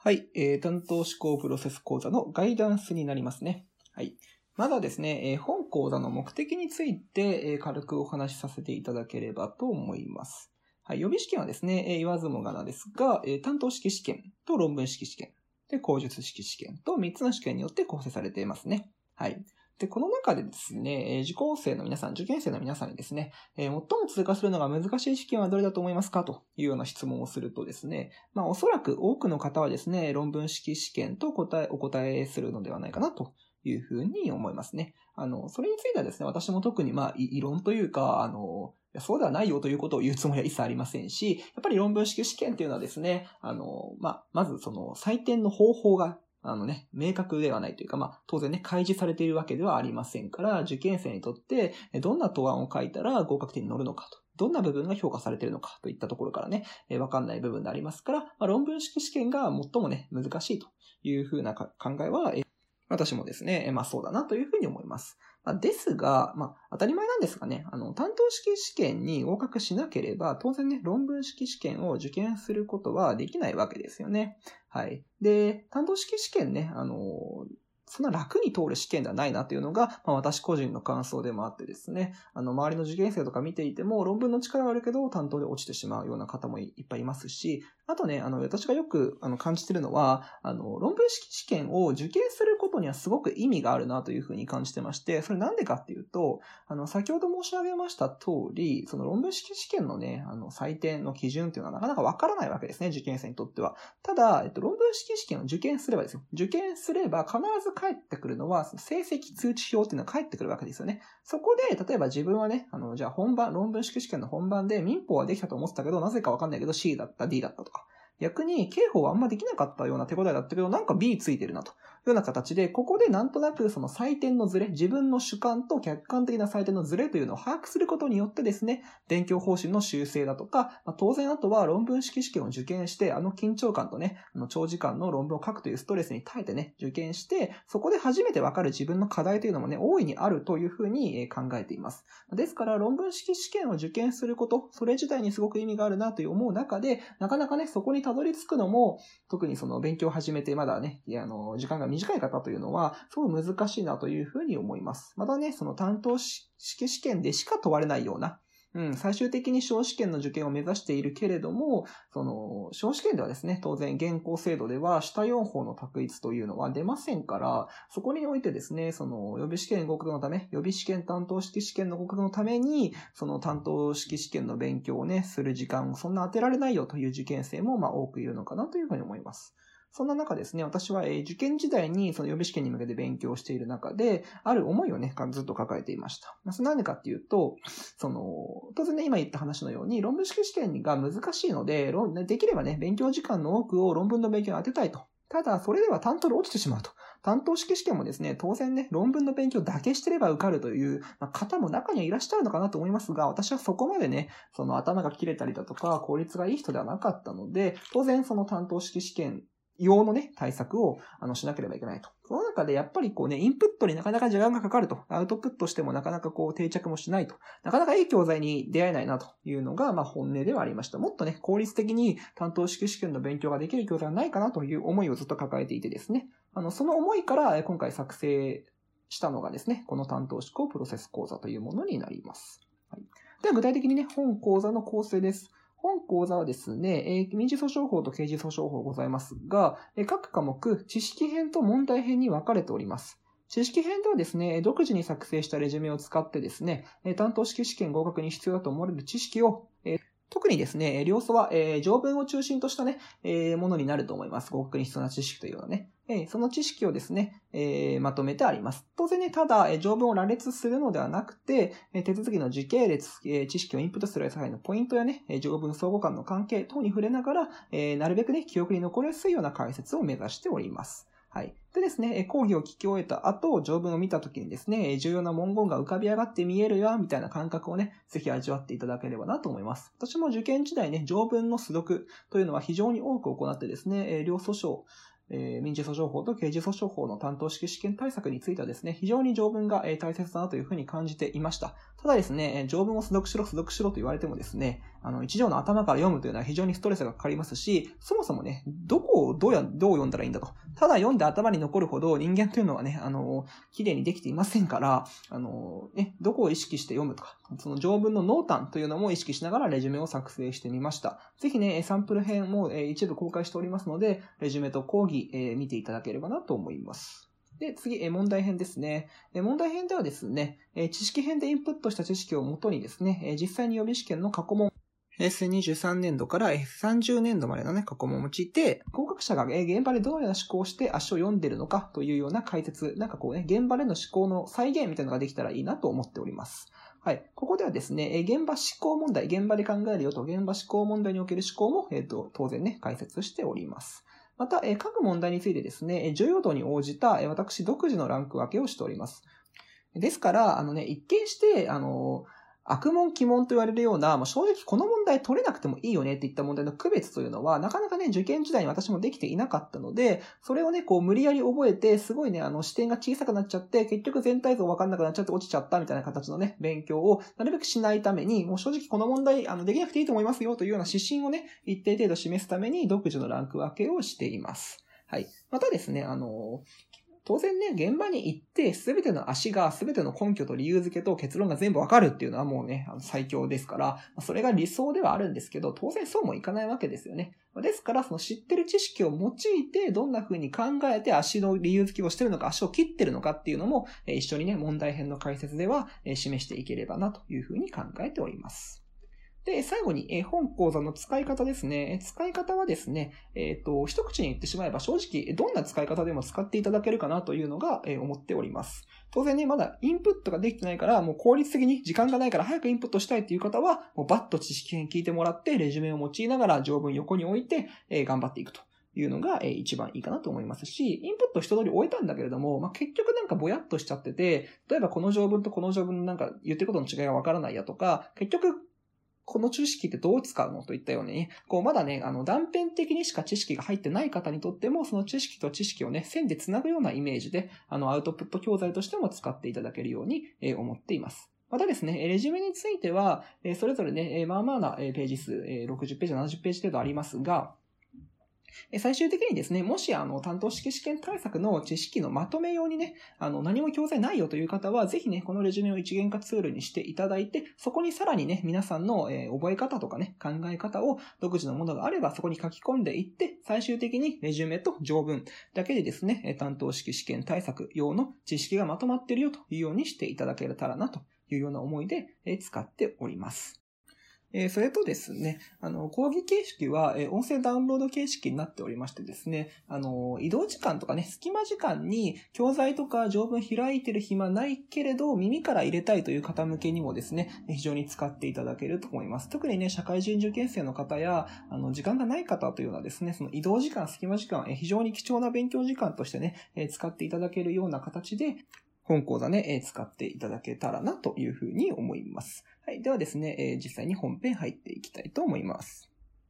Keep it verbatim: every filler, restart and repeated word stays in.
はい、えー、担当思考プロセス講座のガイダンスになりますね。はい。まだですね、えー、本講座の目的について、えー、軽くお話しさせていただければと思います。はい、予備試験はですね、えー、言わずもがなですが、えー、担当式試験と論文式試験、で、口述式試験とみっつの試験によって構成されていますね。はい。で、この中でですね、受講生の皆さん、受験生の皆さんにですね、えー、最も通過するのが難しい試験はどれだと思いますかというような質問をするとですね、まあおそらく多くの方はですね、論文式試験と答え、お答えするのではないかなというふうに思いますね。あの、それについてはですね、私も特にまあ異論というか、あの、いやそうではないよということを言うつもりは一切ありませんし、やっぱり論文式試験っていうのはですね、あの、まあ、まずその採点の方法があのね、明確ではないというか、まあ、当然ね、開示されているわけではありませんから、受験生にとって、どんな答案を書いたら合格点に乗るのかと、どんな部分が評価されているのかといったところからね、えー、わかんない部分でありますから、まあ、論文式試験が最もね、難しいというふうな考えは、えー、私もですね、まあそうだなというふうに思います。まあ、ですが、まあ当たり前なんですがね、あの、担当式試験に合格しなければ、当然ね、論文式試験を受験することはできないわけですよね。はい。で、担当式試験ね、あの、そんな楽に通る試験ではないなというのが、まあ、私個人の感想でもあってですね、あの、周りの受験生とか見ていても、論文の力はあるけど、担当で落ちてしまうような方もいっぱいいますし、あとね、あの、私がよくあの感じているのは、あの、論文式試験を受験することにはすごく意味があるなというふうに感じてまして、それなんでかっていうと、あの、先ほど申し上げました通り、その論文式試験のね、あの、採点の基準っていうのはなかなかわからないわけですね、受験生にとっては。ただ、えっと、論文式試験を受験すればですよ。受験すれば必ず返ってくるのは、成績通知表っていうのが返ってくるわけですよね。そこで、例えば自分はね、あの、じゃあ本番、論文式試験の本番で民法はできたと思ってたけど、なぜかわかんないけど C だった、D だったとか。逆に、刑法はあんまできなかったような手応えだったけど、なんか B ついてるなというような形で、ここでなんとなくその採点のズレ、自分の主観と客観的な採点のズレというのを把握することによってですね、勉強方針の修正だとか、まあ、当然あとは論文式試験を受験して、あの緊張感とね、あの長時間の論文を書くというストレスに耐えてね、受験して、そこで初めてわかる自分の課題というのもね、大いにあるというふうに考えています。ですから、論文式試験を受験すること、それ自体にすごく意味があるなという思う中で、なかなかね、そこにたどり着くのも、特にその勉強を始めてまだね、あの、時間が短い方というのは、すごく難しいなというふうに思います。またね、その担当式試験でしか問われないような、うん、最終的に小試験の受験を目指しているけれども、その、小試験ではですね、当然現行制度では下よん法の択一というのは出ませんから、そこにおいてですね、その予備試験合格のため、予備試験担当式試験の合格のために、その担当式試験の勉強をね、する時間をそんな当てられないよという受験生もまあ多くいるのかなというふうに思います。そんな中ですね、私は受験時代にその予備試験に向けて勉強している中で、ある思いをね、ずっと抱えていました。それなんでかっていうと、その、当然ね、今言った話のように、論文式試験が難しいので、できればね、勉強時間の多くを論文の勉強に当てたいと。ただ、それでは担当で落ちてしまうと。担当式試験もですね、当然ね、論文の勉強だけしてれば受かるという、まあ、方も中にはいらっしゃるのかなと思いますが、私はそこまでね、その頭が切れたりだとか、効率がいい人ではなかったので、当然その担当式試験用のね、対策をあのしなければいけないと。その中でやっぱりこうね、インプットになかなか時間がかかると、アウトプットしてもなかなかこう定着もしないと、なかなかいい教材に出会えないなというのが、まあ本音ではありました。もっとね、効率的に担当式試験の勉強ができる教材はないかなという思いをずっと抱えていてですね、あの、その思いから今回作成したのがですね、この担当思考プロセス講座というものになります。はい、では具体的にね、本講座の構成です。本講座はですね、民事訴訟法と刑事訴訟法ございますが、各科目、知識編と問題編に分かれております。知識編ではですね、独自に作成したレジュメを使ってですね、担当式試験合格に必要だと思われる知識を、特にですね、両素は、えー、条文を中心としたね、えー、ものになると思います。合格に必要な知識というのはね。えー、その知識をですね、えー、まとめてあります。当然ね、ただ、えー、条文を羅列するのではなくて、えー、手続きの時系列、えー、知識をインプットする際のポイントやね、えー、条文相互間の関係等に触れながら、えー、なるべくね、記憶に残りやすいような解説を目指しております。はい。でですね、講義を聞き終えた後、条文を見たときにですね、重要な文言が浮かび上がって見えるよ、みたいな感覚をね、ぜひ味わっていただければなと思います。私も受験時代ね、条文の素読というのは非常に多く行ってですね、両訴訟、えー、民事訴訟法と刑事訴訟法の担当式試験対策についてはですね、非常に条文が大切だなというふうに感じていました。ただですね、条文を素読しろ、素読しろと言われてもですね、 あの、一行の頭から読むというのは非常にストレスがかかりますし、そもそもね、どこをどうや、どう読んだらいいんだと。ただ読んで頭に残るほど人間というのはね、あの、綺麗にできていませんから、あの、ね、どこを意識して読むとか、その条文の濃淡というのも意識しながらレジュメを作成してみました。ぜひね、サンプル編も一部公開しておりますので、レジュメと講義、えー、見ていただければなと思います。で、次、問題編ですね。問題編ではですね、知識編でインプットした知識をもとにですね、実際に予備試験の過去問、へいせいにじゅうさんねんどからさんじゅうねんどまでのね、過去問を用いて、合格者が現場でどのような思考をして足を読んでいるのかというような解説、なんかこうね、現場での思考の再現みたいなのができたらいいなと思っております。はい。ここではですね、現場思考問題、現場で考えるよと、現場思考問題における思考も、えっと、当然ね、解説しております。また、各問題についてですね、重要度に応じた私独自のランク分けをしております。ですから、あのね、一見して、あの、悪問、奇問と言われるような、まあ、正直この問題取れなくてもいいよねっていった問題の区別というのは、なかなかね、受験時代に私もできていなかったので、それをね、こう無理やり覚えて、すごいね、あの視点が小さくなっちゃって、結局全体像わかんなくなっちゃって落ちちゃったみたいな形のね、勉強をなるべくしないために、もう正直この問題、あの、できなくていいと思いますよというような指針をね、一定程度示すために独自のランク分けをしています。はい。またですね、あの、当然ね、現場に行って、すべての足が、すべての根拠と理由付けと結論が全部わかるっていうのはもうね、最強ですから、それが理想ではあるんですけど、当然そうもいかないわけですよね。ですから、その知ってる知識を用いて、どんな風に考えて足の理由付けをしてるのか、足を切ってるのかっていうのも、一緒にね、問題編の解説では示していければなという風に考えております。で、最後に、本講座の使い方ですね。使い方はですね、えっと、一口に言ってしまえば正直、どんな使い方でも使っていただけるかなというのが、思っております。当然ね、まだインプットができてないから、もう効率的に時間がないから早くインプットしたいっていう方は、もうバッと知識編聞いてもらって、レジュメを用いながら条文横に置いて、頑張っていくというのが一番いいかなと思いますし、インプット一通り終えたんだけれども、まあ、結局なんかぼやっとしちゃってて、例えばこの条文とこの条文のなんか言ってることの違いがわからないやとか、結局、この知識ってどう使うのといったように、こうまだね、あの断片的にしか知識が入ってない方にとっても、その知識と知識をね、線でつなぐようなイメージで、あのアウトプット教材としても使っていただけるように思っています。またですね、レジュメについては、それぞれね、まあまあなページ数、ろくじゅっページ、ななじゅっページ程度ありますが、最終的にですね、もしあの担当式試験対策の知識のまとめ用にね、あの何も教材ないよという方は、ぜひね、このレジュメを一元化ツールにしていただいて、そこにさらにね、皆さんの、えー、覚え方とかね、考え方を独自のものがあれば、そこに書き込んでいって、最終的にレジュメと条文だけでですね、担当式試験対策用の知識がまとまっているよというようにしていただけたらなというような思いで使っております。えー、それとですね、あの、講義形式は、えー、音声ダウンロード形式になっておりましてですね、あの、移動時間とかね、隙間時間に教材とか条文開いてる暇ないけれど、耳から入れたいという方向けにもですね、非常に使っていただけると思います。特にね、社会人受験生の方や、あの、時間がない方というのはですね、その移動時間、隙間時間、えー、非常に貴重な勉強時間としてね、えー、使っていただけるような形で、本講座ね、使っていただけたらなというふうに思います。はい。ではですね、実際に本編入っていきたいと思います。